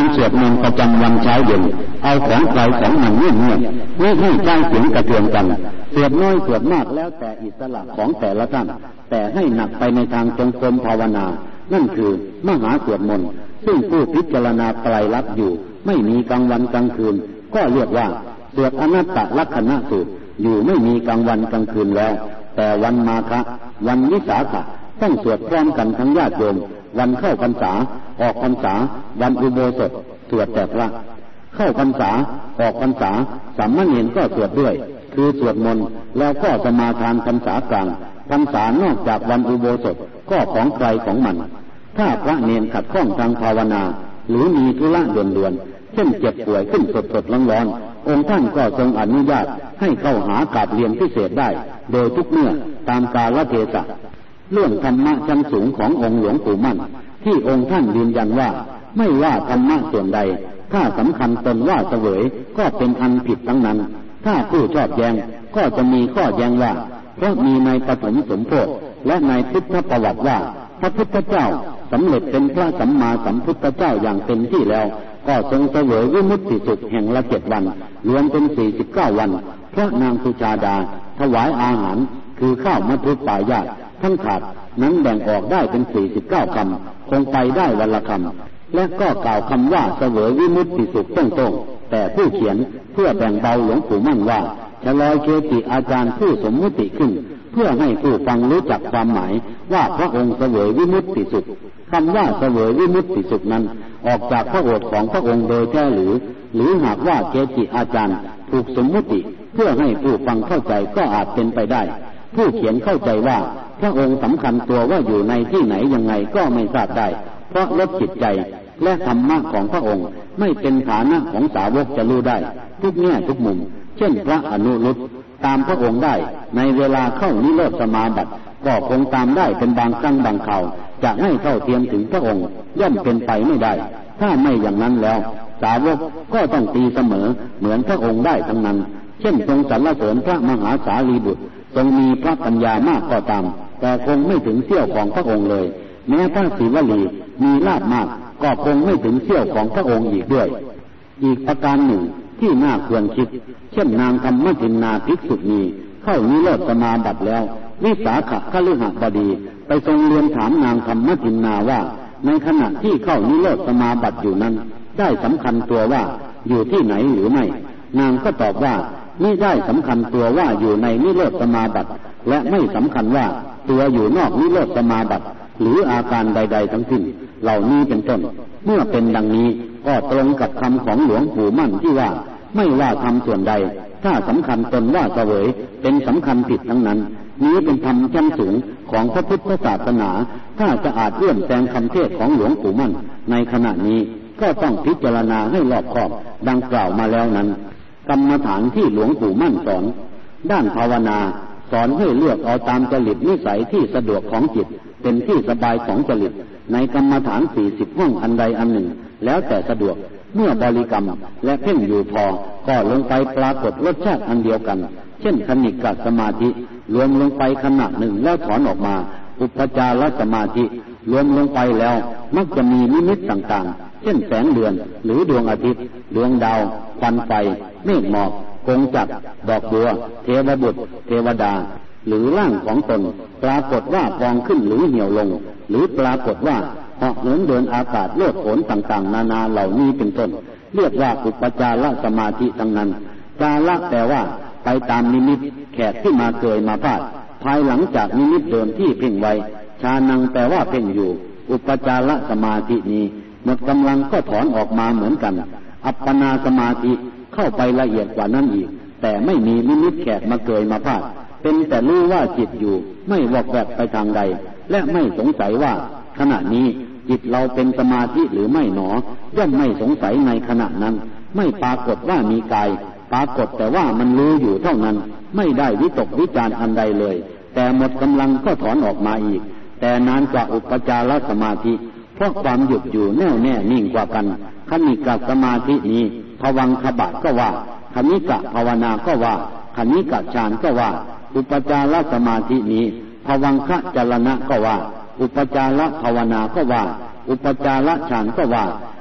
สวดมนต์ประจำวันเช้าเย็นเอาของใครของมันเงียบๆไม่ให้ใช้เสียงกระเทือนกันสวดน้อยสวดมากแล้วแต่อิสระของแต่ละท่านแต่ให้หนักไปในทางจงกรมภาวนานั่นคือมหาสวดมนต์ซึ่งผู้พิจารณาไตรลักษณ์อยู่ไม่มีกลางวันกลางคืนก็เรียกว่าสวดอนัตตลักขณสูตรอยู่ไม่มีกลางวันกลางคืนแล้วแต่วันมาฆะวันวิสาขะต้องสวดพร้อมกันทั้งญาติโยมวันเข้าพรรษาออกพรรษาวันอุโบสถสวดแต่พระเข้าพรรษาออกพรรษาสามเณรก็สวดด้วยคือสวดมนต์แล้วก็สมาทานพรรษากลางพรรษานอกจากวันอุโบสถก็ของใครของมันถ้าพระเณรขัดข้องทางภาวนาหรือมีธุระด่วนๆเช่นเจ็บป่วยขึ้นสดๆร้อนๆองค์ท่านก็ทรงอนุญาตให้เข้าหากาบเรียนพิเศษได้โดยทุกเมื่อตามกาลเทศะเรื่องธรรมะชั้นสูงขององค์หลวงปู่มั่นที่องค์ท่านยืนยันว่าไม่ว่าธรรมะส่วนใดถ้าสำคัญตนว่าเสวยก็เป็นอันผิดทั้งนั้นถ้าผู้ชอบแย้งก็จะมีข้อแย้งว่าเพราะมีในปฐมสมโพธิและในพุทธประวัติว่าพระพุทธเจ้าสำเร็จเป็นพระสัมมาสัมพุทธเจ้าอย่างเต็มที่แล้วก็ทรงเสวยวิมุตติสุขแห่งละ7 วันรวมเป็น49 วันเพราะนางสุชาดาถวายอาหารคือข้าวมัทุปายาตทั้งถาดนั้นแบ่งออกได้เป็น49 คำคงไปได้วันละคำและก็กล่าวคำว่าเสวยวิมุตติสุขตรงๆแต่ผู้เขียนเพื่อแบ่งเบาหลวงปู่มั่นว่าชลอยเกจิอาจารย์ผู้สมมุติขึ้นเพื่อให้ผู้ฟังรู้จักความหมายว่าพระองค์เสวยวิมุตติสุขคำว่าเสวยวิมุตติสุขนั้นออกจากพระโอษฐ์ของพระองค์โดยแท้หรือหากว่าเกจิอาจารย์ถูกสมมุติเพื่อให้ผู้ฟังเข้าใจก็อาจเป็นไปได้ผู้เขียนเข้าใจว่าพระองค์สำคัญตัวว่าอยู่ในที่ไหนยังไงก็ไม่ทราบได้เพราะลดจิตใจและธรรมะของพระองค์ไม่เป็นฐานะของสาวกจะรู้ได้ทุกแง่ทุกมุมเช่นพระอนุรุตตามพระองค์ได้ในเวลาเข้านิโรธสมาบัติก็คงตามได้เป็นบางครั้งบางคราวจะให้เท่าเทียมถึงพระองค์ย่อมเป็นไปไม่ได้ถ้าไม่อย่างนั้นแล้วสาวกก็ต้องตีเสมอเหมือนพระองค์ได้ทั้งนั้นเช่นทรงสรรเสริญพระมหาสารีบุตรทรงมีพระปัญญามากก็ตามแต่คงไม่ถึงเสี้ยวของพระองค์เลยแม้พระศิวลีมีลาภมากก็คงไม่ถึงเสี้ยวของพระองค์อีกด้วยอีกประการหนึ่งที่น่าควรคิดเช่นนางธรรมทินนาภิกษุณีเข้านิโรธสมาบัติแล้ววิสาขคฤหบดีไปทรงเรียนถามนางธรรมทินนาว่าในขณะที่เข้านิโรธสมาบัติอยู่นั้นได้สำคัญตัวว่าอยู่ที่ไหนหรือไม่นางก็ตอบว่าไม่ได้สำคัญตัวว่าอยู่ในนิโรธสมาบัติและไม่สำคัญว่าตัวอยู่นอกนิโรธสมาบัติหรืออาการใดๆทั้งสิ้นเหล่านี้เป็นต้นเมื่อเป็นดังนี้ก็ตรงกับคำของหลวงปู่มั่นที่ว่าไม่ว่าทำส่วนใดถ้าสำคัญตนว่าเสวยเป็นสำคัญผิดทั้งนั้นนี้เป็นธรรมชั้นสูงของพระพุทธศาสนาถ้าจะอาจเลื่อนแซงคำเทศของหลวงปู่มั่นในขณะนี้ก็ต้องพิจารณาให้รอบคอบดังกล่าวมาแล้วนั้นกรรมฐานที่หลวงปู่มั่นสอนด้านภาวนาสอนให้เลือกเอาตามจริตนิสัยที่สะดวกของจิตเป็นที่สบายของจริตในกรรมฐาน40 ห้องอันใดอันหนึ่งแล้วแต่สะดวกเมื่อบริกรรมและเพ่งอยู่พอก็ลงไปปรากฏรสชาติอันเดียวกันเช่นคณิกะสมาธิรวมลงไปขณะหนึ่งแล้วถอนออกมาอุปจารสมาธิรวมลงไปแล้วมักจะมีนิมิตต่างๆเช่นแสงเดือนหรือดวงอาทิตย์ดวงดาวควันไฟเมฆหมอกกงจักรดอกบัวเทวบุตรเทวดาหรือร่างของตนปรากฏว่าพองขึ้นหรือเหี่ยวลงหรือปรากฏว่าเหาะเหินเดินอากาศโลดโผนต่างๆนานาเหล่านี้เป็นต้นเรียกว่าอุปจารสมาธิทั้งนั้นจาระแปลว่าไปตามนิมิตแขกที่มาเกยมาพาดภายหลังจากนิมิตเดิมที่เพ่งไว้ชานังแปลว่าเพ่งอยู่อุปจารสมาธินี้หมดกำลังก็ถอนออกมาเหมือนกันอัปปนาสมาธิเข้าไปละเอียดกว่านั้นอีกแต่ไม่มีนิมิตแขกมาเกยมาพาดเป็นแต่รู้ว่าจิตอยู่ไม่วอกแวกไปทางใดและไม่สงสัยว่าขณะนี้จิตเราเป็นสมาธิหรือไม่หนอย่อมไม่สงสัยในขณะนั้นไม่ปรากฏว่ามีกายปรากฏแต่ว่ามันรู้อยู่เท่านั้นไม่ได้วิตกวิจารอันใดเลยแต่หมดกำลังก็ถอนออกมาอีกแต่นานกว่าอุปจารสมาธิเพราะความหยุดอยู่แน่วแน่นิ่งกว่ากันคณิกะสมาธินี้ภวังคบาทก็ว่าคณิกะภาวนาก็ว่าคณิกะฌานก็ว่าอุปจารสมาธินี้ภวังคจรณะก็ว่าอุปจารภาวนาก็ว่าอุปจารฌานก็ว่า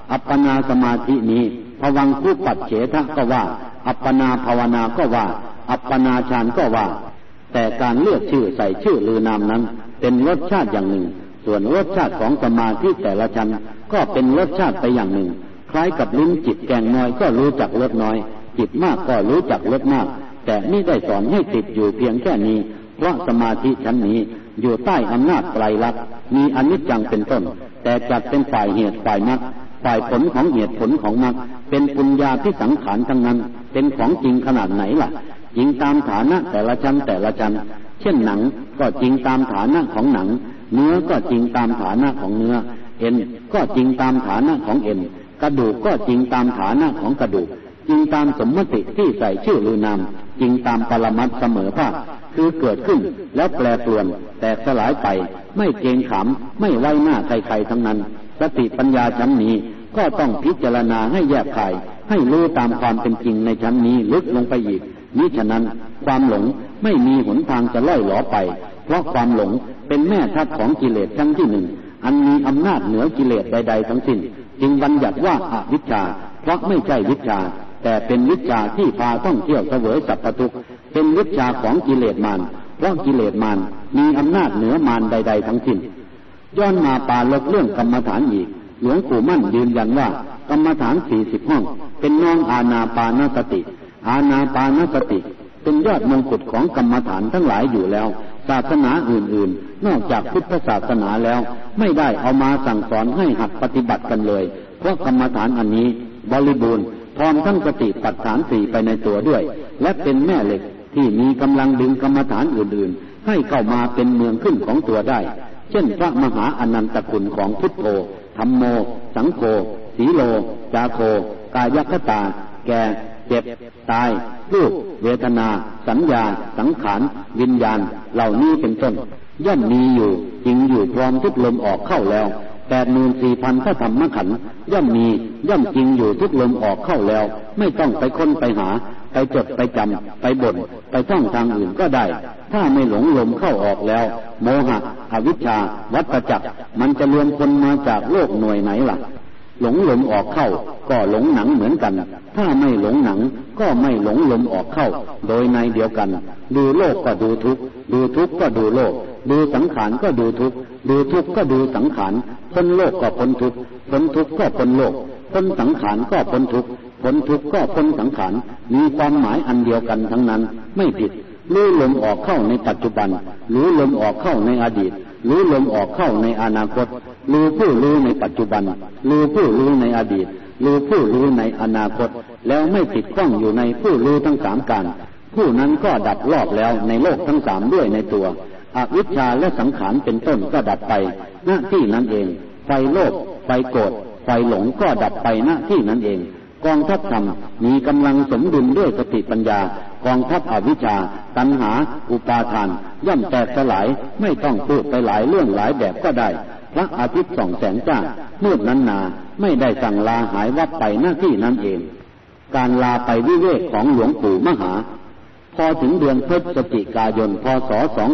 อัปปนาสมาธินี้ภวังคุปัจเฉทะก็ว่าอัปปนาภาวนาก็ว่าอัปปนาฌานก็ว่าแต่การเลือกชื่อใส่ชื่อลือนามนั้นเป็นรสชาติอย่างหนึ่งส่วนรสชาติของสมาธิแต่ละชั้นก็เป็นรสชาติไปอย่างหนึ่งคล้ายกับลิ้นจิตแกงน้อยก็รู้จักรสน้อยจิตมากก็รู้จักรสมากแต่ไม่ได้สอนให้ติดอยู่เพียงแค่นี้เพราะสมาธิชั้นนี้อยู่ใต้อำนาจไตรลักษณ์มีอนิจจังเป็นต้นแต่จัดเป็นฝ่ายเหตุฝ่ายมรรคฝ่ายผลของเหตุผลของมรรคเป็นปุญญาภิสังขารทั้งนั้นเป็นของจริงขนาดไหนล่ะจริงตามฐานะแต่ละชั้นแต่ละชั้นเช่นหนังก็จริงตามฐานะของหนังเนื้อก็จริงตามฐานะของเนื้อเอ็นก็จริงตามฐานะของเอ็นกระดูกก็จริงตามฐานะของกระดูกจริงตามสมมติที่ใส่ชื่อหรือนามจริงตามปรมัตถ์เสมอภาคคือเกิดขึ้นแล้วแปรปรวนแตกสลายไปไม่เกรงขามไม่ไว้หน้าใครๆทั้งนั้นสติปัญญาชั้นนี้ก็ต้องพิจารณาให้แยกขายให้รู้ตามความเป็นจริงในชั้นนี้ลึกลงไปอีกมิฉะนั้นความหลงไม่มีหนทางจะล่อยหลอไปเพราะความหลงเป็นแม่ทัพของกิเลสชั้นที่หนึ่งอันมีอำนาจเหนือกิเลสใดๆทั้งสิ้นจึงบัญญัติว่าอวิชชาเพราะไม่ใช่วิชชาแต่เป็นวิชชาที่พาท่องเที่ยวเสวยสัพพทุกข์เป็นวิชชาของกิเลสมารเพราะกิเลสมารมีอำนาจเหนือมารใดๆทั้งสิ้นย้อนมาปาลบเรื่องกรรมฐานอีกหลวงปู่มั่นยืนยันว่ากรรมฐาน40ห้องเป็นน้องอานาปานสติอานาปานสติเป็นยอดมงกุฎของกรรมฐานทั้งหลายอยู่แล้วศาสนาอื่นๆนอกจากพุทธศาสนาแล้วไม่ได้เอามาสั่งสอนให้หัดปฏิบัติกันเลยเพราะกรรมฐานอันนี้บริบูรณ์พร้อมทั้งสติปัฏฐาน4ไปในตัวด้วยและเป็นแม่เหล็กที่มีกำลังดึงกรรมฐานอื่นๆให้เข้ามาเป็นเมืองขึ้นของตัวได้เช่นพระมหาอนันตคุณของพุทโธธัมโมสังโฆสีโลจาโคกายคตาแก่เจ็บตายรูปเวทนาสัญญาสังขารวิญญาณเหล่านี้เป็นต้นย่อมมีอยู่จริงอยู่พร้อมทุกลมออกเข้าแล้ว 84,000 พระธรรมขันธ์ย่อมมีย่อมจริงอยู่ทุกลมออกเข้าแล้วไม่ต้องไปค้นไปหาไปจดไปจำไปบ่นไปท่องทางอื่นก็ได้ถ้าไม่หลงลมเข้าออกแล้วโมหะอวิชชาวัฏจักรมันจะรวมคนมาจากโลกหน่วยไหนล่ะหลงลมออกเข้าก็หลงหนังเหมือนกันถ้าไม่หลงหนังก็ไม่หลงลมออกเข้าโดยในเดียวกันดูโลกก็ดูทุกข์ดูทุกข์ก็ดูโลกดูสังขารก็ดูทุกข์ดูทุกข์ก็ดูสังขารพ้นโลกก็พ้นทุกข์พ้นทุกข์ก็พ้นโลกพ้นสังขารก็พ้นทุกข์พ้นทุกข์ก็พ้นสังขารมีความหมายอันเดียวกันทั้งนั้นไม่ผิดรู้ลมออกเข้าในปัจจุบันรู้ลมออกเข้าในอดีตรู้ลมออกเข้าในอนาคตรู้ผู้รู้ในปัจจุบันรู้ผู้รู้ในอดีตรู้ผู้รู้ในอนาคตแล้วไม่ติดข้องอยู่ในผู้รู้ทั้ง3การผู้นั้นก็ดับรอบแล้วในโลกทั้ง3ด้วยในตัวอวิชชาและสังขารเป็นต้นก็ดับไปหน้าที่นั้นเองไฟโลภไฟโกรธไฟหลงก็ดับไปหน้าที่นั้นเองกองทัพธรรมมีกำลังสมดุลด้วยสติปัญญากองทัพอวิชชาตัณหาอุปาทานย่อมแตกสลายไม่ต้องพูดไปหลายเรื่องหลายแบบก็ได้พระอาทิตย์ส่องแสงจ้ามืดนั้นนาไม่ได้สั่งลาหายวับไปหน้าที่นั้นเองการลาไปวิเวกของหลวงปู่มหาพอถึงเดือนพฤศจิกายนพ.ศ.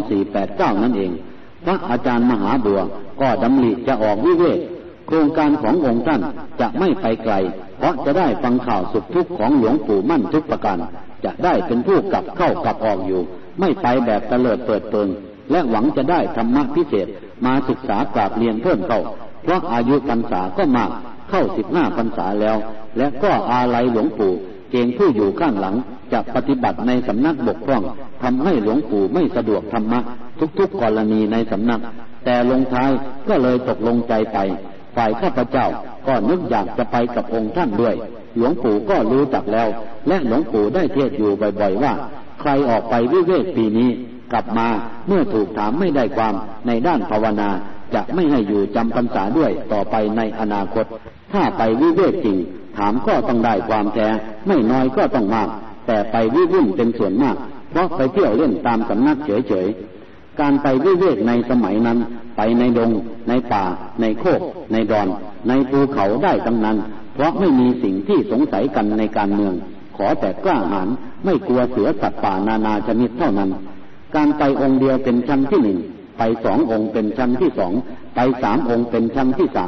2489นั่นเองพระอาจารย์มหาบัวก็ดำริจะออกวิเวกโครงการขององค์ท่านจะไม่ไปไกลเพราะจะได้ฟังข่าวสุขทุกข์ของหลวงปู่มั่นทุกประการจะได้เป็นผู้กลับเข้ากลับออกอยู่ไม่ไปแบบเตลิดเปิดเปิงและหวังจะได้ธรรมะพิเศษมาศึกษากราบเรียนเพิ่มเข้าเพราะอายุพรรษาก็มากเข้า15 พรรษาแล้วและก็อาลัยหลวงปู่เกรงผู้อยู่ข้างหลังจะปฏิบัติในสำนักบกพร่องทำให้หลวงปู่ไม่สะดวกธรรมะทุกๆกรณีในสำนักแต่ลงท้ายก็เลยตกลงใจไปฝ่ายข้าพเจ้าก็นึกอยากจะไปกับองค์ท่านด้วยหลวงปู่ก็รู้จักแล้วและหลวงปู่ได้เทศน์อยู่บ่อยๆว่าใครออกไปวิเวกปีนี้กลับมาเมื่อถูกถามไม่ได้ความในด้านภาวนาจะไม่ให้อยู่จำพรรษาด้วยต่อไปในอนาคตถ้าไปวิเวกจริงถามก็ต้องได้ความแท้ไม่น้อยก็ต้องมากแต่ไปวิวุ่นเป็นส่วนมากเพราะไปเที่ยวเล่นตามสำนักเฉยๆการไปวิเวกในสมัยนั้นไปในดงในป่าในโคกในดอนในภูเขาได้ทั้งนั้นเพราะไม่มีสิ่งที่สงสัยกันในการเมืองขอแต่กล้าหาญไม่กลัวเสือสัตว์ป่านานาชนิดเท่านั้นการไปองค์เดียวเป็นชั้นที่1ไป2 องค์เป็นชั้นที่2ไป3 องค์เป็นชั้นที่3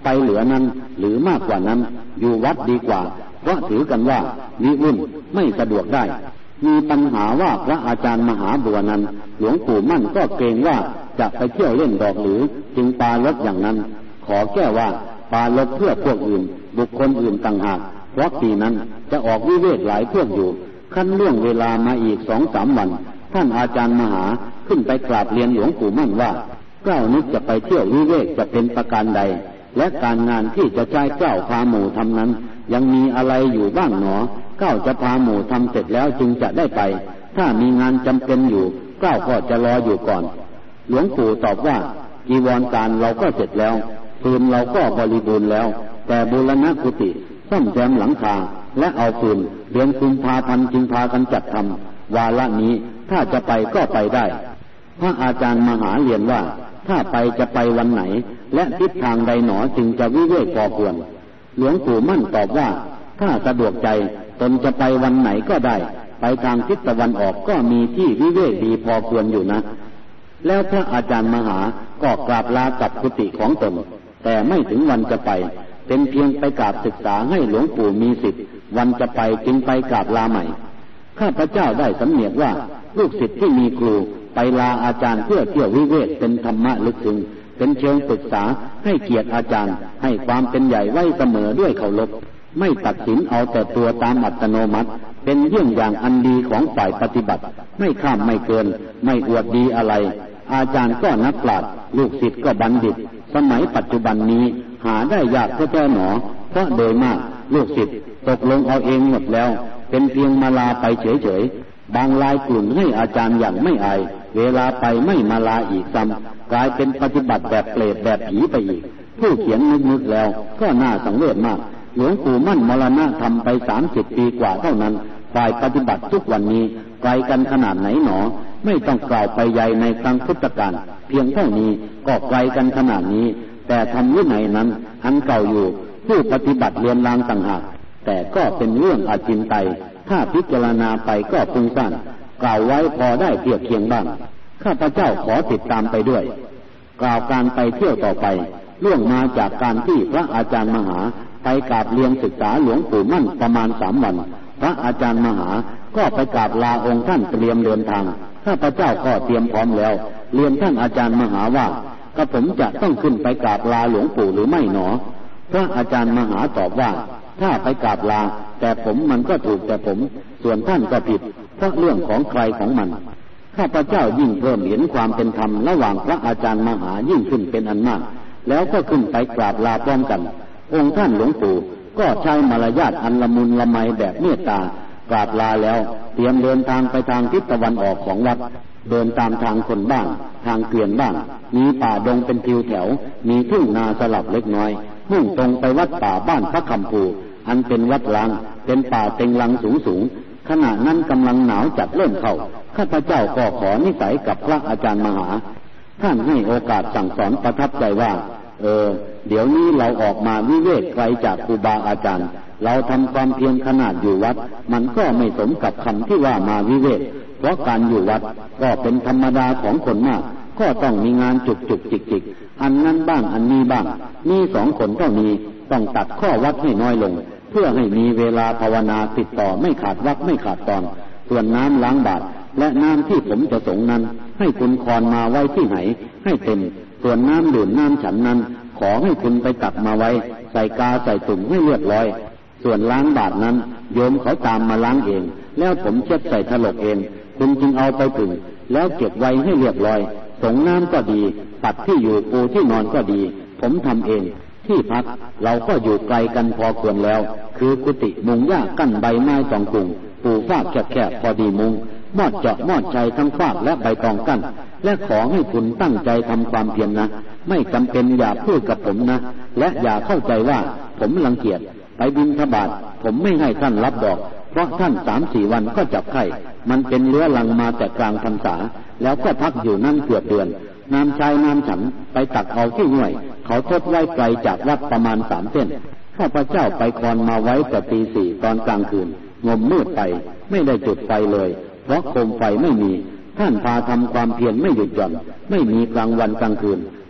ไปเหลือนั้นหรือมากกว่านั้นอยู่วัดดีกว่าเพราะถือกันว่าวิวุ่นไม่สะดวกได้มีปัญหาว่าพระอาจารย์มหาบัวนั้นหลวงปู่มั่นก็เกรงว่าจะไปเที่ยวเล่นดอกหรือจึงปาลบอย่างนั้นขอแก้ว่าปาลบเพื่อพวกอื่นบุคคลอื่นต่างหากเพราะปีนั้นจะออกวิเวกหลายพวกอยู่ขั้นล่วงเวลามาอีก2-3 วันท่านอาจารย์มหาขึ้นไปกราบเรียนหลวงปู่มั่นว่าเจ้านึกจะไปเที่ยววิเวกจะเป็นประการใดและการงานที่จะใช้เจ้าพาหมู่ทำนั้นยังมีอะไรอยู่บ้างหนอเจ้าจะพาหมู่ทำเสร็จแล้วจึงจะได้ไปถ้ามีงานจำเป็นอยู่เจ้าก็จะรออยู่ก่อนหลวงปู่ตอบว่าจีวรการเราก็เสร็จแล้วฟืนเราก็บริบูรณ์แล้วแต่บูรณะกุฏิซ่อมแซมหลังคาและเอาฟืนเดือนกุมภาพันธ์จึงพากันจัดทำวาระนี้ถ้าจะไปก็ไปได้พระอาจารย์มหาเรียนว่าถ้าไปจะไปวันไหนและทิศทางใดหนอจึงจะวิเวกพอควรหลวงปู่มั่นตอบว่าถ้าสะดวกใจตนจะไปวันไหนก็ได้ไปทางทิศตะวันออกก็มีที่วิเวกดีพอควรอยู่นะแล้วพระอาจารย์มหาก็กราบลากับกุฏิของตนแต่ไม่ถึงวันจะไปเป็นเพียงไปกราบศึกษาให้หลวงปู่มีสิทธิ์วันจะไปจึงไปกราบลาใหม่ข้าพเจ้าได้สำเนียกว่าลูกศิษย์ที่มีครูไปลาอาจารย์เพื่อเที่ยววิเวกเป็นธรรมะลึกซึ้งเป็นเชิงปรึกษาให้เกียรติอาจารย์ให้ความเป็นใหญ่ไว้เสมอด้วยเคารพไม่ตัดสินเอาแต่ตัวตามอัตโนมัติเป็นเยี่ยงอย่างอันดีของฝ่ายปฏิบัติไม่ข้ามไม่เกินไม่อวดดีอะไรอาจารย์ก็นักปราชญ์ลูกศิษย์ก็บัณฑิตสมัยปัจจุบันนี้หาได้ยากแท้ๆหนอเพราะโดยมากลูกศิษย์ตกลงเอาเองหมดแล้วเป็นเพียงมาลาไปเฉยๆบางรายกลุ่นให้อาจารย์อย่างไม่อายเวลาไปไม่มาลาอีกซ้ำกลายเป็นปฏิบัติแบบเปรตแบบผีไปอีกผู้เขียนนึกๆแล้วก็น่าสังเวชมากหลวงปู่มั่นมรณะทำไป30 ปีกว่าเท่านั้นฝ่ายปฏิบัติทุกวันนี้ไกลกันขนาดไหนหนอไม่ต้องกล่าวไปใหญ่ในครั้งพุทธกาลเพียงเท่านี้ก็ไกลกันขนาดนี้แต่ทำวินัยนั้นอันเก่าอยู่ผู้ปฏิบัติเรียนรางต่างหากแต่ก็เป็นเรื่องอจินไตยถ้าพิจารณาไปก็ฟุ้งซ่านกล่าวไว้พอได้เทียบเคียงบ้างข้าพเจ้าขอติดตามไปด้วยกล่าวการไปเที่ยวต่อไปล่วงมาจากการที่พระอาจารย์มหาไปกราบเรียนศึกษาหลวงปู่มั่นประมาณ3 วันพระอาจารย์มหาก็ไปกราบลาองค์ท่านเตรียมเดินทางข้าพเจ้าก็เตรียมพร้อมแล้วเรียนท่านอาจารย์มหาว่ากระผมจะต้องขึ้นไปกราบลาหลวงปู่หรือไม่หนอพระอาจารย์มหาตอบว่าถ้าไปกราบลาแต่ผมมันก็ถูกแต่ผมส่วนท่านก็ผิดเพราะเรื่องของใครของมันข้าพเจ้ายิ่งเพิ่มเห็นความเป็นธรรมระหว่างพระอาจารย์มหายิ่งขึ้นเป็นอันมากแล้วก็ขึ้นไปกราบลาพร้อมกันองค์ท่านหลวงปู่ก็ใช้มารยาทอันละมุนละไมแบบเมตตากราบลาแล้วเตรียมเดินทางไปทางทิศตะวันออกของวัดเดินตามทางคนบ้างทางเกวียนบ้างมีป่าดงเป็นทิวแถวมีทุ่งนาสลับเล็กน้อยมุ่งตรงไปวัดป่าบ้านพระคำภูอันเป็นวัดล้างเป็นป่าเต็งลังสูงขณะนั้นกำลังหนาวจัดเริ่มเข้าข้าพเจ้าก็ขอนิสัยกับพระอาจารย์มหาท่านให้โอกาสสั่งสอนประทับใจว่าเดี๋ยวนี้เราออกมาวิเวกไกลจากครูบาอาจารย์เราทำความเพียรขนาดอยู่วัดมันก็ไม่สมกับคำที่ว่ามาวิเวกเพราะการอยู่วัดก็เป็นธรรมดาของคนมากก็ต้องมีงานจุกจิกอันนั้นบ้างอันนี้บ้างมี2 คนเท่านี้ต้องตัดข้อวัดให้น้อยลงเพื่อให้มีเวลาภาวนาติดต่อไม่ขาดวักไม่ขาดตอนส่วนน้ำล้างบาตรและน้ำที่ผมจะสงนั้นให้คุณคอนมาไว้ที่ไหนให้เต็มส่วนน้ำดื่มน้ำฉันนั้นขอให้คุณไปตักมาไว้ใส่กาใส่ตุ่มให้เรียบร้อยส่วนล้างบาตรนั้นโยมเขาตามมาล้างเองแล้วผมเช็ดใส่ถลกเองคุณจึงเอาไปผึ่งแล้วเก็บไว้ให้เรียบร้อยสงน้ำก็ดีปัดที่อยู่ปูที่นอนก็ดีผมทำเองที่พักเราก็อยู่ไกลกันพอควรแล้วคือกุฏิมุงหญ้ากั้นใบไม้2 กลุ่มปูฟากแคบๆพอดีมุงมอดเจาะมอดชัยทั้งฟากและใบตองกั้นและขอให้คุณตั้งใจทำความเพียรนะไม่จำเป็นอย่าพูดกับผมนะและอย่าเข้าใจว่าผมรังเกียจไปบิณฑบาตผมไม่ให้ท่านรับดอกเพราะท่าน3-4 วันก็จับไข้มันเป็นเรื้อรังมาแต่กลางพรรษาแล้วก็พักอยู่นั่นเกือบเดือนน้ำชายน้ำฉันไปตักเอาที่ห้วยเขาทดไว้ไกลจากวัดประมาณ3 เส้นข้าพเจ้าไปคอนมาไว้แต่ตี 4ตอนกลางคืนงมมืดไปไม่ได้จุดไฟเลยเพราะโคมไฟไม่มีท่านพาทำความเพียรไม่หยุดหย่อนไม่มีกลางวันกลางคืน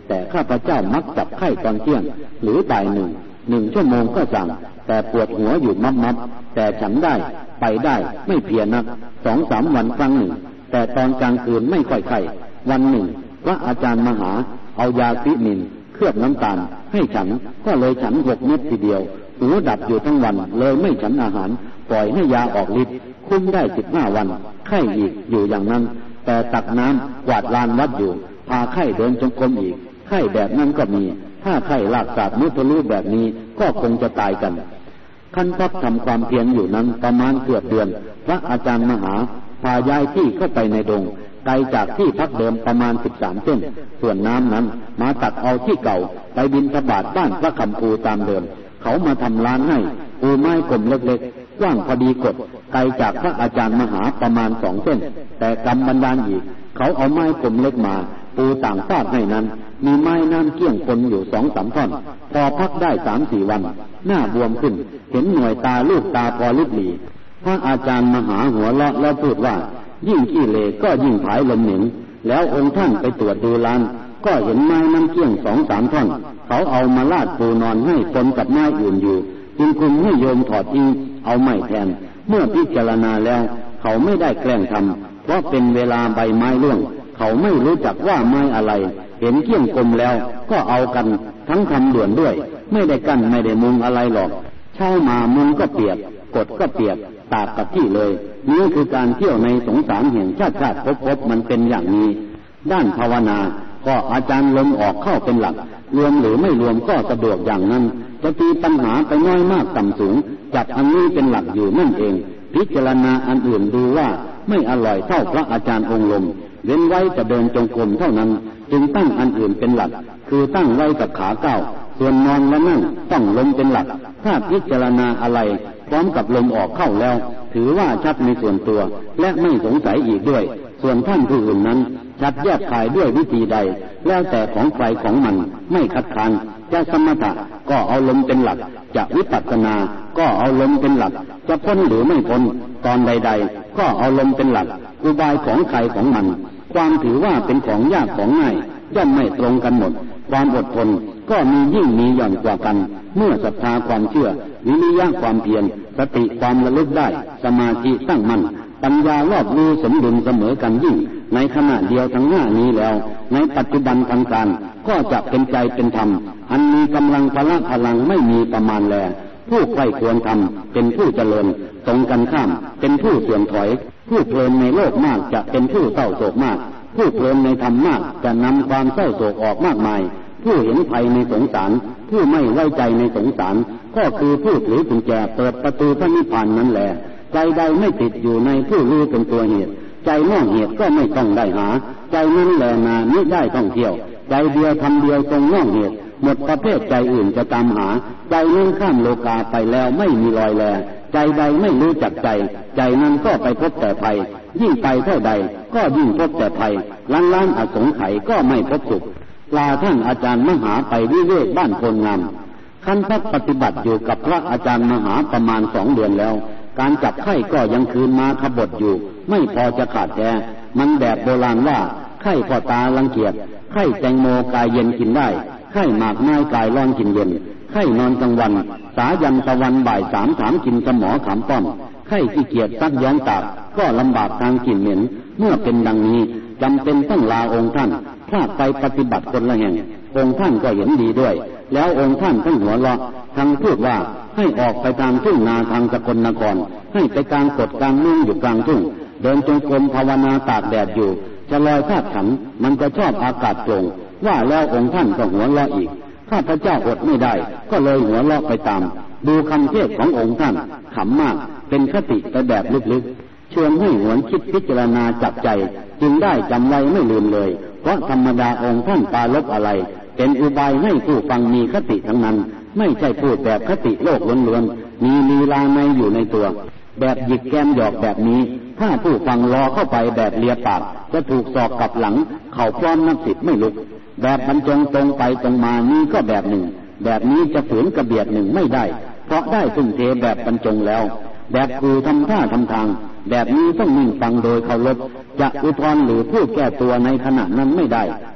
แต่ข้าพเจ้ามักจับไข้ตอนเที่ยงหรือบ่ายหนึ่งชั่วโมงก็สั่งแต่ปวดหัวอยู่มับแต่ฉันได้ไปได้ไม่เพลียนัก2-3 วันครั้งหนึ่งแต่ตอนกลางคืนไม่ค่อยไข้วันหนึ่งพระอาจารย์มหาเอายาควินินเคลือบน้ำตาลให้ฉันก็เลยฉัน6 เม็ดทีเดียวหูดับอยู่ทั้งวันเลยไม่ฉันอาหารปล่อยให้ยาออกฤทธิ์คุ้มได้15 วันไข้อีกอยู่อย่างนั้นแต่ตักน้ำกวาดลานวัดอยู่พาไข้เดินจงกรมอีกไข้แบบนั้นก็มีถ้าไข้ลากศาสตร์มุทะลุแบบนี้ก็คงจะตายกันขั้นพักทำความเพียรอยู่นั้นประมาณเกือบเดือนพระอาจารย์มหาพาย้ายที่เข้าไปในดงไกลจากที่พักเดิมประมาณ13 เส้นส่วนน้ำนั้นมาตักเอาที่เก่าไปบิณฑบาตบ้านพระคำภูตามเดิมเขามาทำร้านให้ปูไม้กลมเล็กๆกว้างพอดีกดไกลจากพระอาจารย์มหาประมาณ2 เส้นแต่กรรมบันดาลอีกเขาเอาไม้กลมเล็กมาปูต่างฟาดให้นั้นมีไม้น้ำเกี้ยงปนอยู่2-3 ท่อนพอพักได้3-4 วันหน้าบวมขึ้นเห็นหน่วยตาลูกตาพอลิบหลีพระอาจารย์มหาหัวเราะแล้วพูดว่ายิ่งขี้เลก็ยิ่งผายลมเหม็นแล้วองค์ท่านไปตรวจดูร้านก็เห็นไม้น้ำเกี้ยง2-3 ท่อนเขาเอามาลาดปูนอนให้ปนกับไม้อื่นอยู่จึงคุมให้โยมถอดทิ้งเอาไม้แทนเมื่อพิจารณาแล้วเขาไม่ได้แกล้งทำเพราะเป็นเวลาใบไม้ร่วงเขาไม่รู้จักว่าไม้อะไรเห็นเกี้ยงกลมแล้วก็เอากันทั้งคำด่วนด้วยไม่ได้กั้นไม่ได้มุงอะไรหรอกเช่ามามุงก็เปียกกดก็เปียกตากกับที่เลยนี่คือการเที่ยวในสงสารแห่งชาติพบมันเป็นอย่างนี้ด้านภาวนาก็อาจารย์ลมออกเข้าเป็นหลักรวมหรือไม่รวมก็สะดวกอย่างนั้นจะตีปัญหาไปน้อยมากต่ำสูงจับอันนี้เป็นหลักอยู่นั่นเองพิจารณาอันอื่นดูว่าไม่อร่อยเท่าพระอาจารย์องค์ลมเว้นไว้จะเดินจงกรมเท่านั้นจึงตั้งอันอื่นเป็นหลักคือตั้งไว้กับขาก้าวส่วนนอนและนั่งต้องลมเป็นหลักถ้าพิจารณาอะไรพร้อมกับลมออกเข้าแล้วถือว่าชัดในส่วนตัวและไม่สงสัยอีกด้วยส่วนท่านผู้อื่นนั้นชัดแยกขายด้วยวิธีใดแล้วแต่ของใครของมันไม่คัดค้านจะสมถะก็เอาลมเป็นหลักจะวิปัสสนาก็เอาลมเป็นหลักจะพ้นหรือไม่พ้นตอนใดๆก็เอาลมเป็นหลักอุบายของใครของมันความถือว่าเป็นของยากของง่ายย่อมไม่ตรงกันหมดความอดทนก็มียิ่งมีหย่อนกว่ากันเมื่อศรัทธาความเชื่อวิริยะความเพียรสติความระลึกได้สมาธิตั้งมั่นปัญญารอบรู้สมดุลเสมอกันยิ่งในขณะเดียวทั้ง5นี้แล้วในปัจจุบันทางการก็จะเป็นใจเป็นธรรมอันมีกำลังพลังไม่มีประมาณแลผู้ใคร่ควรทำเป็นผู้เจริญตรงกันข้ามเป็นผู้เสื่อมถอยผู้เพลินในโลกมากจะเป็นผู้เศร้าโศกมากผู้เพลินในธรรมมากจะนำความเศร้าโศกออกมากมายผู้เห็นภัยในสงสารผู้ไม่ไว้ใจในสงสารก็คือผู้ถือกุญแจเปิดประตูพระนิพพานนั้นแหละใจใดไม่ติดอยู่ในผู้รู้เป็นตัวเหตุใจนอกเหตุก็ไม่ต้องได้หาใจนั้นแหละนามิได้ต้องเที่ยวใจเดียวทำเดียวตรงนอกเหตุหมดประเภทใจอื่นจะตามหาใจนั้นข้ามโลกาไปแล้วไม่มีรอยแลใจใดไม่รู้จักใจใจนั้นก็ไปพบแต่ภัยยิ่งไปเท่าใดก็ยิ่งพบแต่ภัยล้านอสงไขยก็ไม่พบสุขลาท่านอาจารย์มหาไปวิเวกบ้านโพนงามขั้นพักปฏิบัติอยู่กับพระอาจารย์มหาประมาณ2 เดือนแล้วการจับไข้ก็ยังคืนมาขบฏอยู่ไม่พอจะขาดแท้มันแบบโบราณว่าไข้พ่อตารังเกียจไข้แตงโมกายเย็นกินได้ไข้หมากไม้กายร้อนกินเย็นไข้นอนกลางวันสายันตะวันบ่าย3ถามกินสมอขามป้อมไข้ขี้เกียจซักย้อมตากก็ลำบากทางกลิ่นเหม็นเมื่อเป็นดังนี้จำเป็นต้องลาองค์ท่านถ้าไปปฏิบัติคนละแห่งองค์ท่านก็เห็นดีด้วยแล้วองค์ท่านทั้งหัวเราะทั้งพูดว่าให้ออกไปตามทุ่งนาทางสกลนครให้ไปกลางกดกลางมุ่งอยู่กลางทุ่งเดินจงกรมภาวนาตากแดดอยู่จะลอยธาตุขันมันจะชอบอากาศโปร่งว่าแล้วองค์ท่านก็หัวเราะอีกข้าพเจ้าอดไม่ได้ก็เลยหัวเราะไปตามดูคำเทศขององค์ท่านขำมากเป็นคติไปแบบลึกๆชวนให้หวนคิดพิจารณาจับใจจึงได้จำไว้ไม่ลืมเลยเพราะธรรมดาองค์ท่านปราลบอะไรเป็นอุบายให้ผู้ฟังมีคติทั้งนั้นไม่ใช่พูดแบบคติโลกล้วนๆมีลีลาในอยู่ในตัวแบบหยิกแกมหยอกแบบนี้ถ้าผู้ฟังรอเข้าไปแบบเลียปากจะถูกสอกกลับหลังเข่าพร้อมนับสิบไม่ลุกแบบบรรจงตรงไปตรงมานี้ก็แบบหนึ่งแบบนี้จะฝืนกระเบียดหนึ่งไม่ได้เพราะได้ทุ่มเทแบบบรรจงแล้วแบบครูทำท่าทำทางแบบนี้ต้องนิ่งฟังโดยเคารพจะอุทธรณ์หรือพูดแก้ตัวในขณะนั้นไม่ได้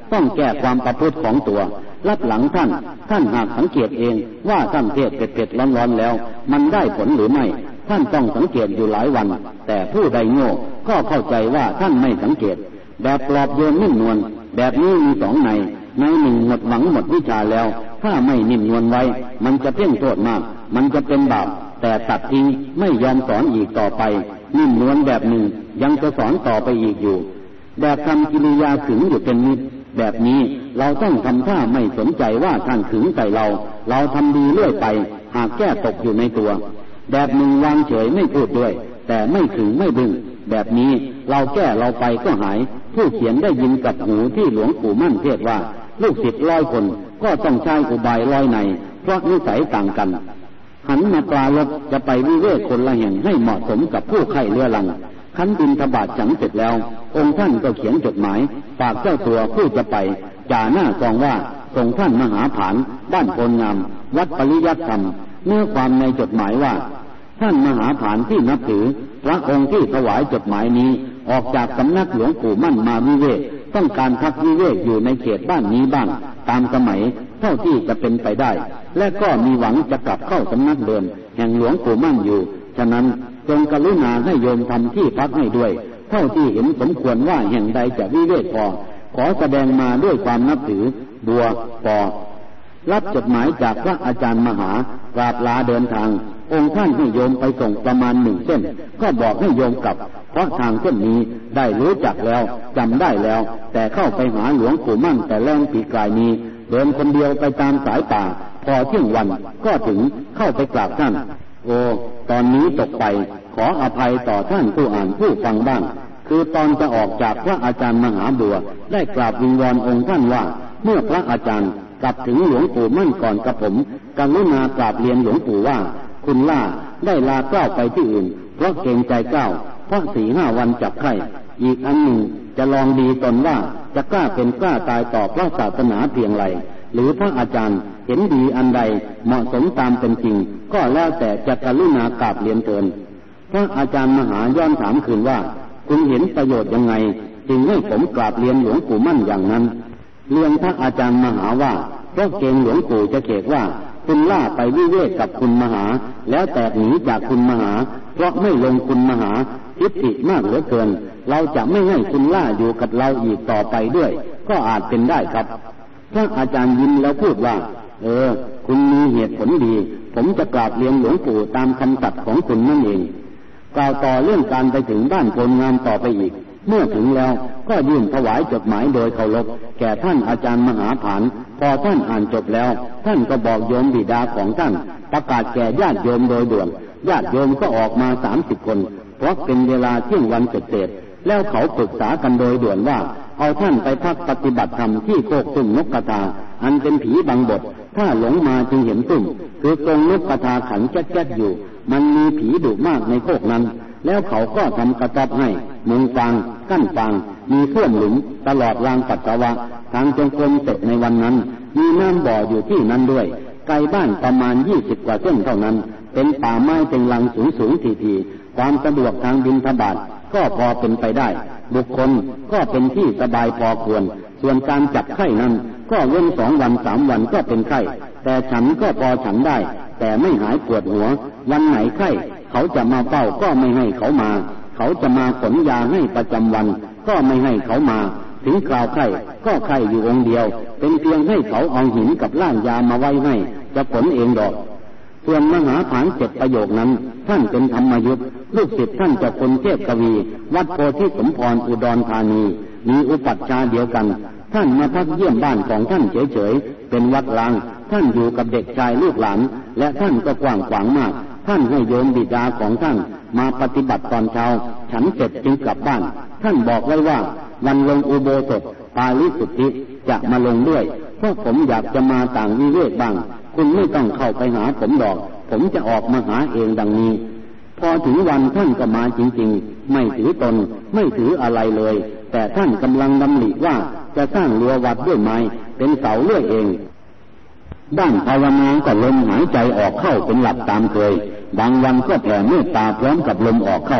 ต้องแก้ความประพฤติของตัวรับหลังท่านหากสังเกตเองว่าท่านเทศเผ็ดๆร้อนๆแล้วมันได้ผลหรือไม่ท่านต้องสังเกตอยู่หลายวันแต่ผู้ใดโง่ก็เข้าใจว่าท่านไม่สังเกตแบบปลอบโยนนิ่มนวลแบบนี้มีสองในหนึ่งหมดหวังหมดวิชาแล้วถ้าไม่นิ่มนวลไว้มันจะเพ่งโทษมากมันจะเป็นบาปแต่ตัดทิ้งไม่ยอมสอนอีกต่อไปนิ่มนวลแบบหนึ่งยังจะสอนต่อไปอีกอยู่แบบทำกิริยาขึงอยู่เป็นนิดแบบนี้เราต้องทำท่าไม่สนใจว่าท่านขึงใส่เราทำดีเรื่อยไปหากแก้ตกอยู่ในตัวแบบหนึ่งวางเฉยไม่พูดด้วยแต่ไม่ขึงไม่ดึงแบบนี้เราแก้เราไปก็หายผู้เขียนได้ยินกับหูที่หลวงปู่มั่นเทศว่าลูกศิษย์100 คนก็ต้องใช้อุบาย100 ในเพราะนิสัยต่างกันหันมาปลารบจะไปวิเวกคนละแห่งให้เหมาะสมกับผู้ไข้เรือรังขันบิณฑบาตฉันเสร็จแล้วองค์ท่านก็เขียนจดหมายฝากเจ้าตัวผู้จะไปจ่าหน้ากองว่าส่งท่านมหาผานบ้านโพนงามวัดปริยัติธรรมเนื้อความในจดหมายว่าท่านมหาผานที่นับถือพระองค์ที่ถวายจดหมายนี้ออกจากสำนักหลวงปู่มั่นมาวิเวกต้องการพักวิเวกอยู่ในเขตบ้านนี้บ้างตามสมัยเท่าที่จะเป็นไปได้และก็มีหวังจะกลับเข้าสำนักเดิมแห่งหลวงปู่มั่นอยู่ฉะนั้นจงกรุณาให้โยมทำที่พักให้ด้วยเท่าที่เห็นสมควรว่าแห่งใดจะวิเวกพอขอแสดงมาด้วยความนับถือบัวปอรับจดหมายจากพระอาจารย์มหากราบลาเดินทางองค์ท่านให้โยมไปส่งประมาณ1 เส้นก็บอกให้โยมกลับเพราะทางเส้นนี้ได้รู้จักแล้วจำได้แล้วแต่เข้าไปหาหลวงปู่มั่นแต่แรงปีกลายนี้เดินคนเดียวไปตามสายป่าพอเที่ยงวันก็ถึงเข้าไปกราบท่านโอ้ตอนนี้ตกไปขออภัยต่อท่านผู้อ่านผู้ฟังบ้างคือตอนจะออกจากพระอาจารย์มหาบัวได้กราบวิงวอนองค์ท่านว่าเมื่อพระอาจารย์กลับถึงหลวงปู่มั่นก่อนกับผมกรุณากราบเรียนหลวงปู่ว่าคุณล่าได้ลาเกล้าไปที่อื่นเพราะเกรงใจเกล้าเพราะ4-5 วันจับไข้อีกอันหนึ่งจะลองดีตนว่าจะกล้าเป็นกล้าตายต่อพระศาสนาเพียงไรหรือพระอาจารย์เห็นดีอันใดเหมาะสมตามเป็นจริงก็แล้วแต่จะกรุณากราบเรียนเกินพระอาจารย์มหาย้อนถามคืนว่าคุณเห็นประโยชน์ยังไงจึงให้ผมกราบเรียนหลวงปู่มั่นอย่างนั้นเรียนพระอาจารย์มหาว่าเพราะเกรงหลวงปู่จะเขกว่าคุณล่าไปวิเวกกับคุณมหาแล้วแตกหนีจากคุณมหาเพราะไม่ลงคุณมหาทิฏฐิมากเหลือเกินเราจะไม่ให้คุณล่าอยู่กับเราอีกต่อไปด้วยก็อาจเป็นได้ครับพระอาจารย์ยิ้มแล้วพูดว่าคุณมีเหตุผลดีผมจะกราบเรียนหลวงปู่ตามคำตัดของคุณนั่นเองกล่าวต่อเรื่องการไปถึงบ้านโพนงามต่อไปอีกเมื่อถึงแล้วก็ยื่นถวายจดหมายโดยเคารพแก่ท่านอาจารย์มหาผานพอท่านอ่านจบแล้วท่านก็บอกโยมบิดาของท่านประกาศแก่ญาติโยมโดยด่วนญาติโยมก็ออกมา30 คนเพราะเป็นเวลาเที่ยงวันเศษแล้วเขาปรึกษากันโดยด่วนว่าเอาท่านไปพักปฏิบัติธรรมที่โคกตุ่มนกกระทาอันเป็นผีบังบดถ้าหลงมาจึงเห็นตุ่มคือกรงนกกระทาขันแจ๊ดๆอยู่มันมีผีดุมากในโคกนั้นแล้วเขาก็ทำกระต๊อบให้มุงฟางกั้นฟางมีเครื่องหลุมตลอดรางปัสสาวะทางจงกรมเสร็จในวันนั้นมีน้ำบ่ออยู่ที่นั้นด้วยไกลบ้านประมาณ20 กว่าเส้นเท่านั้นเป็นป่าไม้เป็นลังสูงทีความสะดวกทางบิณฑบาตก็พอเป็นไปได้บุคคลก็เป็นที่สบายพอควรส่วนการจับไข้นั้นก็เว้น2 วัน3 วันก็เป็นไข้แต่ฉันก็พอฉันได้แต่ไม่หายปวดหัววันไหนไข้เขาจะมาเฝ้าก็ไม่ให้เขามาเขาจะมาขนยาให้ประจำวันก็ไม่ให้เขามาถึงคราวไข้ก็ไข้อยู่องค์เดียวเป็นเพียงให้เขาเอาหินกับล่างยามาไว้ให้จะขนเองดอกส่วนมหาผาน7 ประโยคนั้นท่านเป็นธรรมยุทธลูกศิษย์ท่านเจ้าคุณเทพกวีวัดโพธิสมพรอุดรธานีมีอุปัชฌาย์เดียวกันท่านมาพักเยี่ยมบ้านของท่านเฉยๆเป็นวัดล้างท่านอยู่กับเด็กชายลูกหลานและท่านก็กว้างขวางมากท่านให้โยมบิดาของท่านมาปฏิบัติตอนเช้าฉันเสร็จจึงกลับบ้านท่านบอกไว้ว่าวันลงอุโบสถปาลิสุทธิจะมาลงด้วยเพราะผมอยากจะมาต่างวิเวกบ้างคุณไม่ต้องเข้าไปหาผมดอกผมจะออกมาหาเองดังนี้พอถึงวันท่านก็มาจริงๆไม่ถือตนไม่ถืออะไรเลยแต่ท่านกำลังดำริว่าจะสร้างรั้ววัดด้วยไม้เป็นเสาเลื่อยเองด้านภาวนาก็ลมหายใจออกเข้าเป็นหลักตามเคยบางวันก็แผ่เมตตาพร้อมกับลมออกเข้า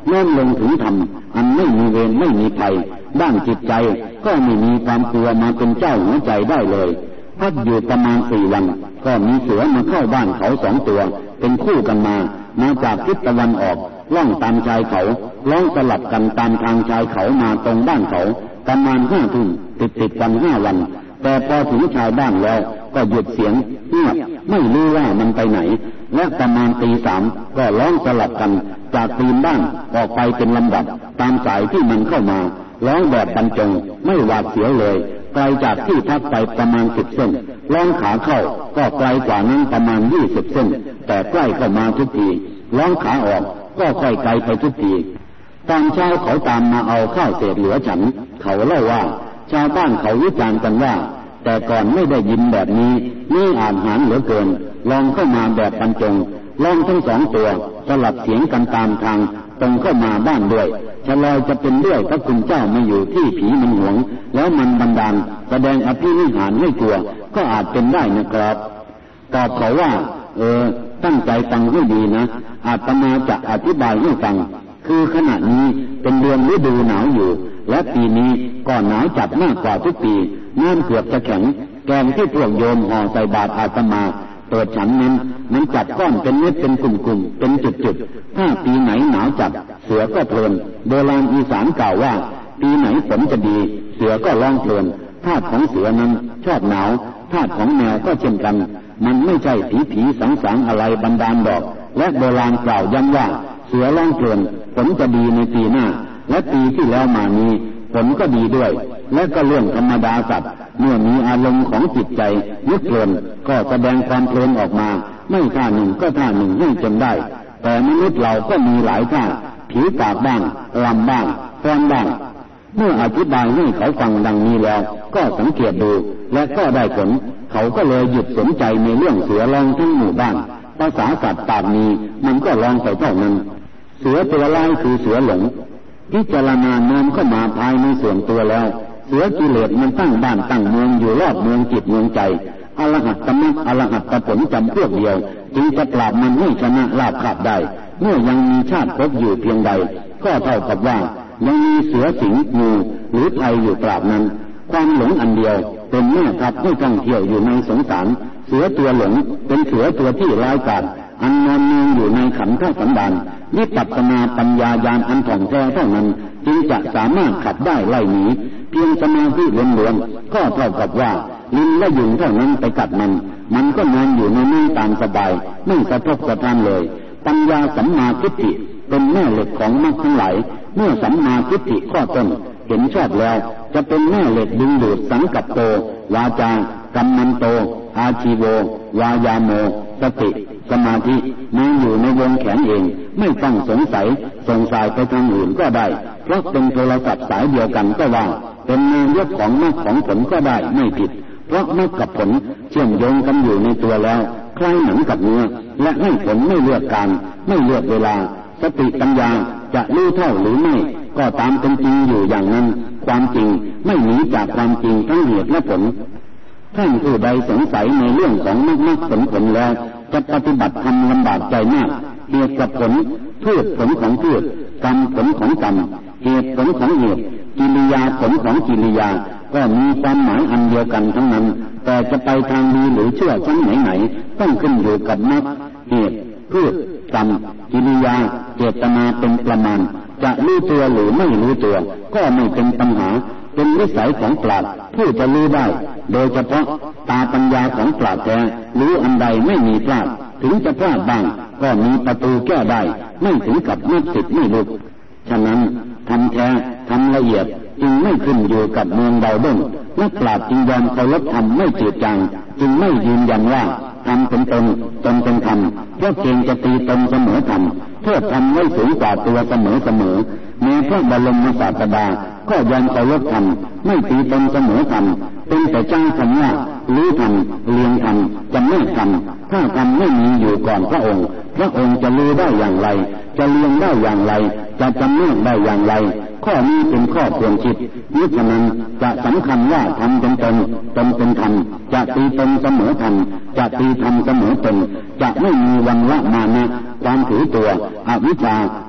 น้อมลงถึงธรรมอันไม่มีเวรไม่มีภัยด้านจิตใจก็ไม่มีความกลัวมาเป็นเจ้าหัวใจได้เลยพักอยู่ประมาณ4 วันก็มีเสือมาเข้าบ้านเขา2 ตัวเป็นคู่กันมาจากทิศตะวันออกล่องตามชายเขาร้องสลับกันตามทางชายเขามาตรงบ้านเขาประมาณ5 ทุ่มติดกัน5 วันแต่พอถึงชายบ้านแล้วก็หยุดเสียงเงียบไม่รู้ว่ามันไปไหนและประมาณตี 3ก็ร้องสลับกันจากตีนบ้านออกไปเป็นลำดับตามสายที่มันเข้ามาร้องแบบบรรจงไม่หวาดเสียวเลยไกลจากที่พักไปประมาณ10 เส้นร้องขาเข้าก็ไกลกว่านั้นประมาณ20 เส้นแต่ใกล้เข้ามาทุกทีร้องขาออกก็ใกล้ไกลไปทุกทีตอนเช้าเขาตามมาเอาข้าวเศษเหลือฉันเขาเล่าว่าชาวบ้านเขาวิจารณ์กันว่าแต่ก่อนไม่ได้ยินแบบนี้นี่อาจหาญเหลือเกินลองเข้ามาแบบบรรจงลองทั้ง2 ตัวสลับเสียงกันตามทางตรงเข้ามาบ้านด้วยชะลอยจะเป็นด้วยพระคุณเจ้ามาอยู่ที่ผีมันหวงแล้วมันบันดาลแสดงอภินิหารให้กลัวก็อาจเป็นได้นะครับตอบเขาว่าตั้งใจฟังให้ดีนะอาตมาจะอธิบายให้ฟังคือขณะนี้เป็นเดือนฤดูหนาวอยู่และปีนี้ก็หนาวจัดมากกว่าทุกปีน้ำเกือบจะแข็งแกงที่พวกโยมห่อใส่บาตรอาตมาเปิดฉันนั้นมันจัดก้อนเป็นเม็ดเป็นกลุ่มๆเป็นจุดๆถ้าปีไหนหนาวจัดเสือก็เพลินโบราณอีสานกล่าวว่าปีไหนฝนจะดีเสือก็ร้องเพลินธาตุของเสือนั้นชอบหนาวธาตุของแมวก็เช่นกันมันไม่ใช่ผีสังอะไรบันดาลดอกและโบราณกล่าวย้ำว่าเสือร้องเพลินฝนจะดีในปีหน้าและปีที่แล้วมานี้ฝนก็ดีด้วยและก็เรื่องธรรมดาสัตว์เมื่อมีอารมณ์ของจิตใจยึดเพลินก็แสดงความเพลินออกมาไม่ท่าหนึ่งก็ท่าหนึ่งให้จนได้แต่มนุษย์เราก็มีหลายท่าผิวปากบ้างลำบ้างฟ้อนบ้างเมื่ออธิบายให้เขาฟังดังนี้แล้วก็สังเกตดูและก็ได้ผลเขาก็เลยหยุดสนใจในเรื่องเสือร้องทั้งหมู่บ้านภาษาสัตว์ปากนี้มันก็ร้องไปเท่านั้นเสือตัวร้ายคือเสือหลงพิจารณาน้อมเข้ามาภายในส่วนตัวแล้วเสือกิเลสมันตั้งบ้านตั้งเมืองอยู่รอบเมืองจิตเมืองใจอรหัตตมรรคอรหัตตผลจำพวกเดียวจึงจะปราบมันให้ชนะราบคาบได้เมื่อยังมีชาติภพอยู่เพียงใดก็เท่ากับว่ายังมีเสือสิงงูหรือภัยอยู่ตราบนั้นความหลงอันเดียวเป็นแม่ทัพให้ท่องเที่ยวอยู่ในสงสารเสือตัวหลงเป็นเสือตัวที่ร้ายกาจอันนอนเนืองอยู่ในขันธ์สันดานวิปัสสนาปัญญาญาณอันถ่องแท้เท่านั้นจึงจะสามารถขับได้ไล่หนีเพียงสมาธิล้วนๆก็เท่ากับว่าลิ้นและยุงเท่านั้นไปกัดมันก็นอนอยู่ในนี้ตามสบายไม่สะทกสะท้านเลยปัญญาสัมมาทิฏฐิเป็นแม่เหล็กของมรรคทั้งหลายเมื่อสัมมาทิฏฐิข้อต้นเห็นชอบแล้วจะเป็นแม่เหล็กดึงดูดสังกัปโตวาจากัมมันโตอาชีโววายาโมสติสมาธิมาอยู่ในวงแขนเองไม่ต้องสงสัยส่งสายไปทางอื่นก็ได้เพราะเป็นโทรศัพท์สายเดียวกันก็ว่าเป็นนายกของมรรคของผลก็ได้ไม่ผิดเพราะมรรคกับผลเชื่อมโยงกันอยู่ในตัวแล้วคล้ายหนังกับเนื้อและให้ผลไม่เลือกการไม่เลือกเวลาสติปัญญาจะรู้เท่าหรือไม่ก็ตามเป็นจริงอยู่อย่างนั้นความจริงไม่หนีจากความจริงทั้งเหตุและผลท่านผู้ใดสงสัยในเรื่องของมรรคผลแล้วจะปฏิบัติธรรมลำบากใจมากเหตุกับผลพืชผลของพืชกรรมผลของกรรมเหตุผลของเหตุกิริยาผลของกิริยาก็มีความหมายอันเดียวกันทั้งนั้นแต่จะไปทางดีหรือเชื่อชั้นไหนต้องขึ้นอยู่กับมรรคเหตุพืชกรรมกิริยาเจตนาเป็นประมาณจะรู้ตัวหรือไม่รู้ตัวก็ไม่เป็นปัญหาเป็นวิสัยของปราชญ์ผู้จะรู้ได้โดยเฉพาะตาปัญญาของปราชญ์แท้รู้อันใดไม่มีพลาดถึงจะพลาดบ้างก็มีประตูแก้ได้ไม่ถึงกับไม่ติดไม่หลุดฉะนั้นทำแท้ทำละเอียดจึงไม่ขึ้นอยู่กับเมืองเดาด้นนักปราชญ์จึงยอมเคารพธรรมไม่จืดจางจึงไม่ยืนยันว่าธรรมเป็นตนเป็นธรรมเพราะเกรงจะตีตนเสมอธรรมเพื่อทำไว้สูงกว่าตัวเสมอแม้พระบรมศาสดาก็ยอมเคารพธรรมไม่ตีตนเสมอธรรมเป็นแต่จ้างคำว่ารู้ธรรมเรียนธรรมจำแนกธรรมถ้าธรรมไม่มีอยู่ก่อนพระองค์จะรู้ได้อย่างไรจะเรียนได้อย่างไรจะจำแนกได้อย่างไรข้อนี้เป็นข้อควรคิดนี้ฉะนั้นจะสำคัญว่าธรรมเป็นตนเป็นธรรมจะตีตนเสมอธรรมจะตีธรรมเสมอตนจะไม่มีวันละมานะความถือตัวอวิชชาต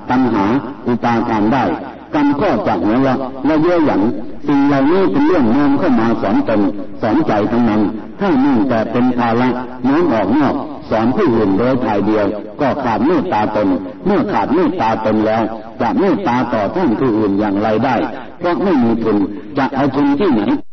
ตัณหาอุปาทานได้กรรมก็จะหัวเราะและเย่อหยันสิ่งเหล่านี้เป็นเรื่องน้อมเข้ามาสอนตนสอนใจทั้งนั้นถ้านิ่งแต่เป็นภาระน้อมออกนอกสอนผู้อื่นโดยภายเดียวก็ขาดเมตตาตนเมื่อขาดเมตตาตนแล้วจะเมตตาต่อท่านผู้อื่นอย่างไรได้เพราะไม่มีทุนจะเอาทุนที่ไหน